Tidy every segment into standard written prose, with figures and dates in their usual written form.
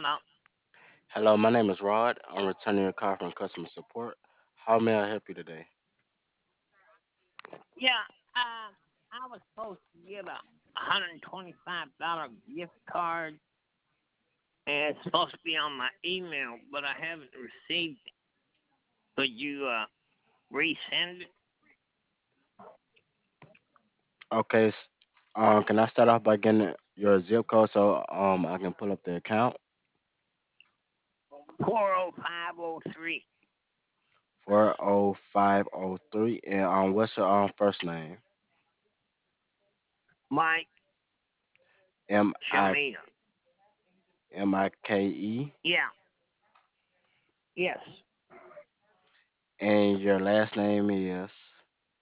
Hello. Hello, my name is Rod. I'm returning your call from customer support. How may I help you today? Yeah, I was supposed to get a $125 gift card, and it's supposed to be on my email, but I haven't received it. Could you resend it? Okay, can I start off by getting your zip code so I can pull up the account? 40503. 40503. And what's your first name? Mike M I Shamia. Mike. Yeah, yes. And your last name is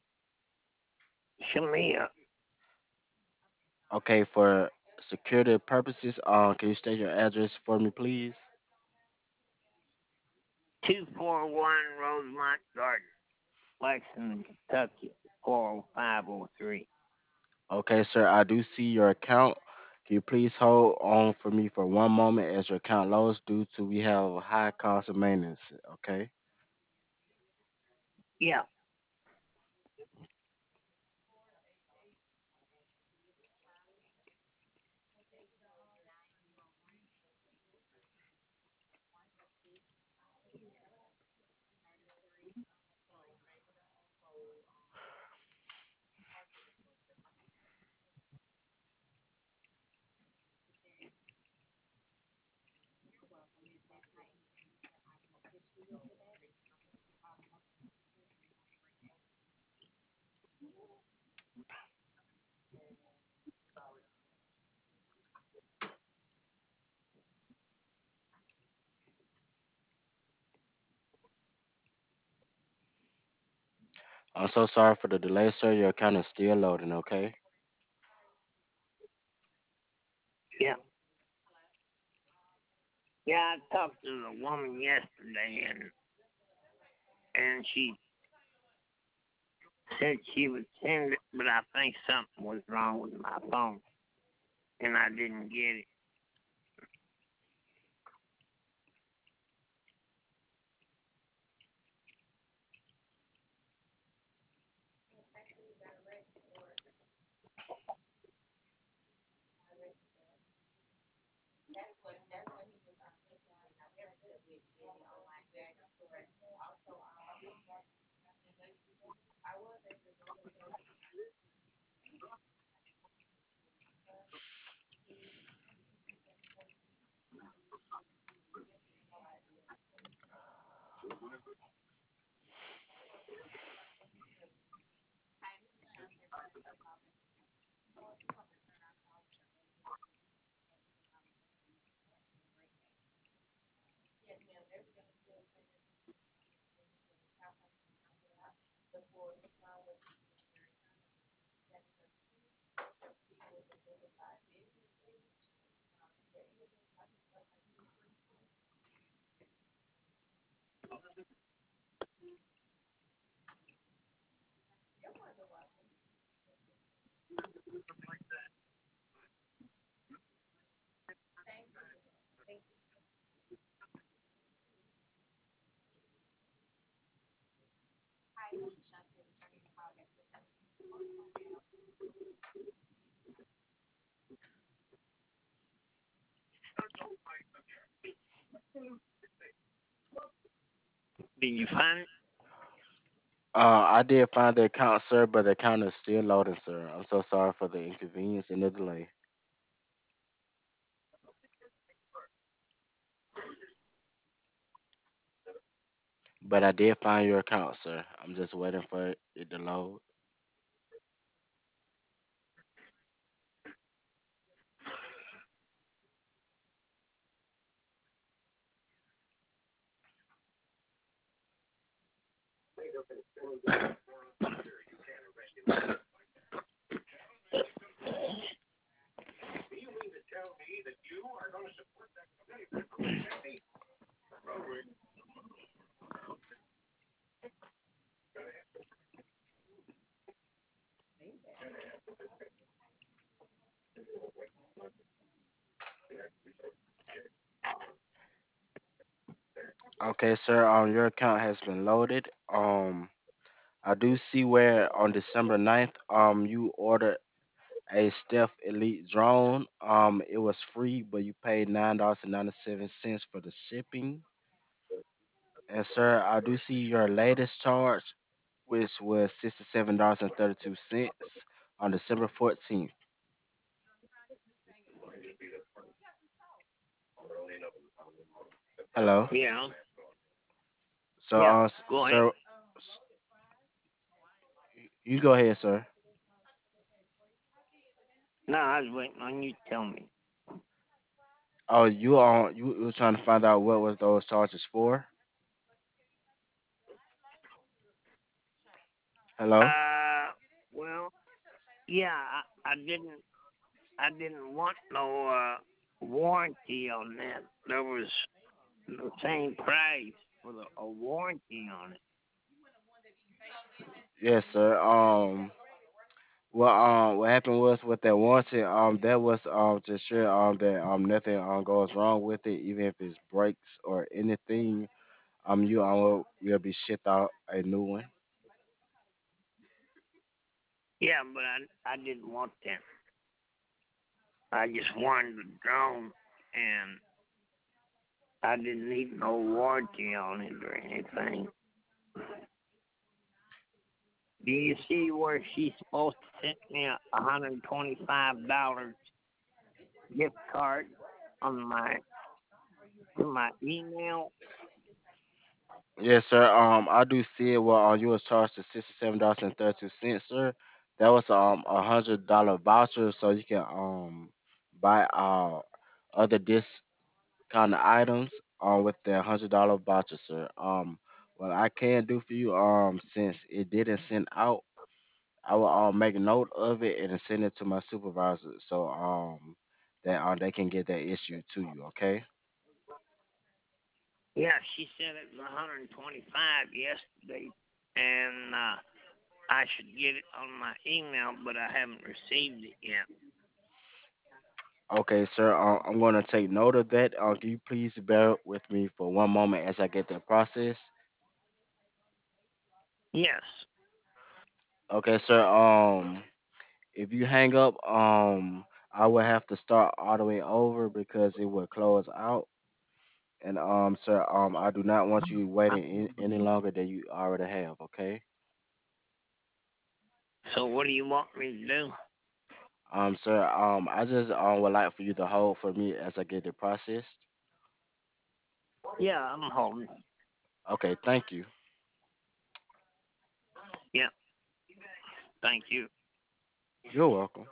Shamia. okay for security purposes. Can you state your address for me, please? 241 Rosemont Garden, Lexington, Kentucky. 40503. Okay, sir. I do see your account. Can you please hold on for me for one moment as your account loads due to we have high cost of maintenance. Okay. Yeah. I'm so sorry for the delay, sir. Your account is still loading. Okay. Yeah. Yeah, I talked to the woman yesterday, and she said she would send it, but I think something was wrong with my phone, and I didn't get it. Did you find it? I did find the account, sir, but the account is still loading, sir. I'm so sorry for the inconvenience and the delay. But I did find your account, sir. I'm just waiting for it to load. Okay, sir. Your account has been loaded. I do see where on December 9th, you ordered a Stealth Elite drone. It was free, but you paid $9.97 for the shipping. And sir, I do see your latest charge, which was $67.32 on December 14th. Hello. Yeah, So, yeah. Go ahead. sir, you go ahead, sir. No, I was waiting on you to tell me. Oh, you were trying to find out what was those charges for? Hello. Uh, well, yeah, I didn't want no warranty on that. There was the same price for a warranty on it. Yes, sir. What happened was with that warranty, that was to sure that nothing goes wrong with it, even if it's breaks or anything. You will be shipped out a new one. Yeah, but I didn't want that. I just wanted the drone, and I didn't need no warranty on it or anything. Do you see where she's supposed to send me a $125 gift card on my to my email? Yes, sir. I do see it. Well, you was charged to $67.32, sir. That was $100 voucher, so you can buy other discounted items with the $100 voucher, sir. What I can do for you since it didn't send out, I will make a note of it and send it to my supervisor, so that they can get that issue to you. Okay. Yeah, she said it was 125 yesterday, and I should get it on my email, but I haven't received it yet. Okay, sir. I'm going to take note of that. Can you please bear with me for one moment as I get that process? Yes. Okay, sir. If you hang up, I will have to start all the way over because it will close out. And sir, I do not want you waiting any longer than you already have. Okay. So what do you want me to do? Sir, I just would like for you to hold for me as I get it processed. Yeah, I'm holding. Okay, thank you. Yeah, thank you. You're welcome.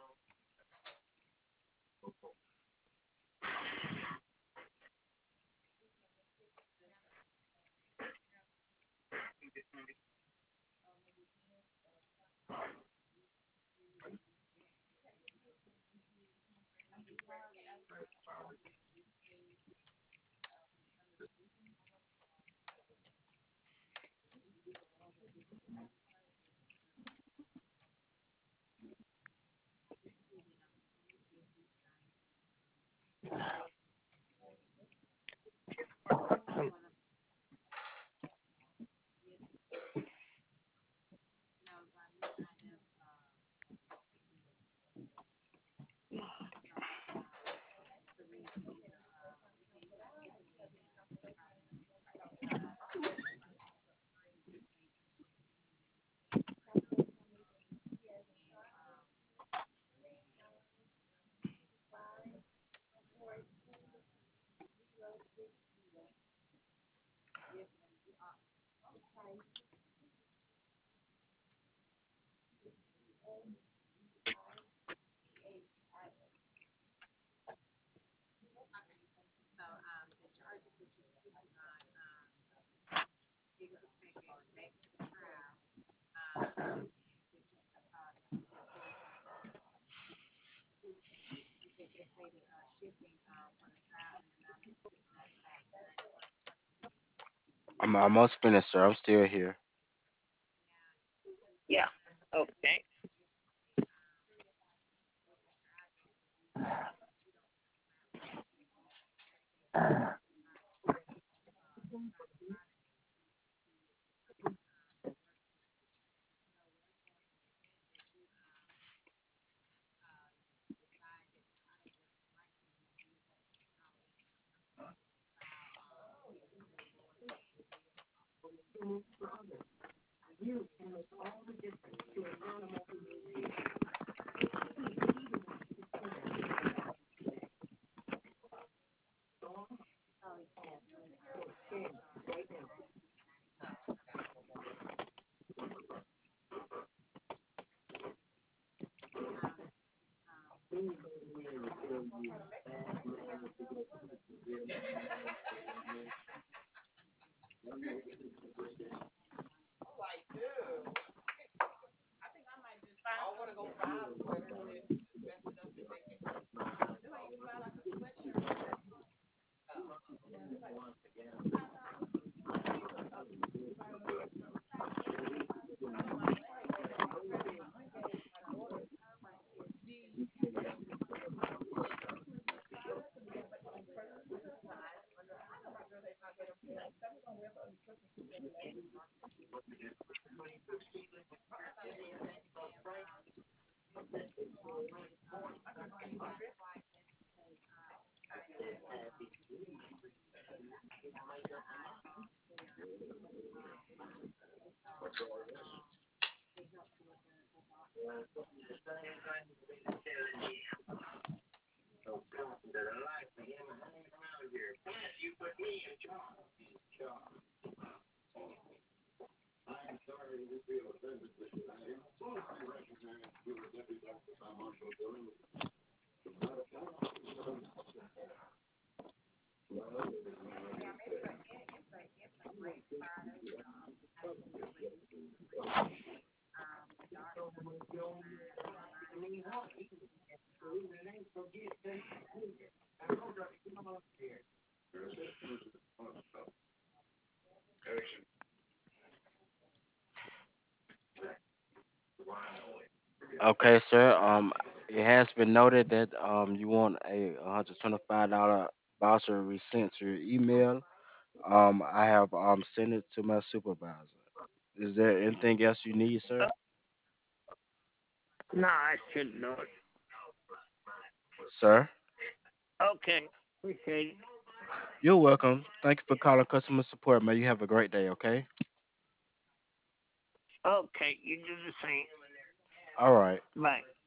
I'm almost finished, sir. I'm still here. Yeah. Okay. Okay, sir. It has been noted that you want a $125 voucher resent to your email. I have sent it to my supervisor. Is there anything else you need, sir? No, I should know it. Sir, Okay, appreciate it. you're welcome. Thank you for calling customer support, man. You have a great day, okay? Okay, you do the same. All right. Bye.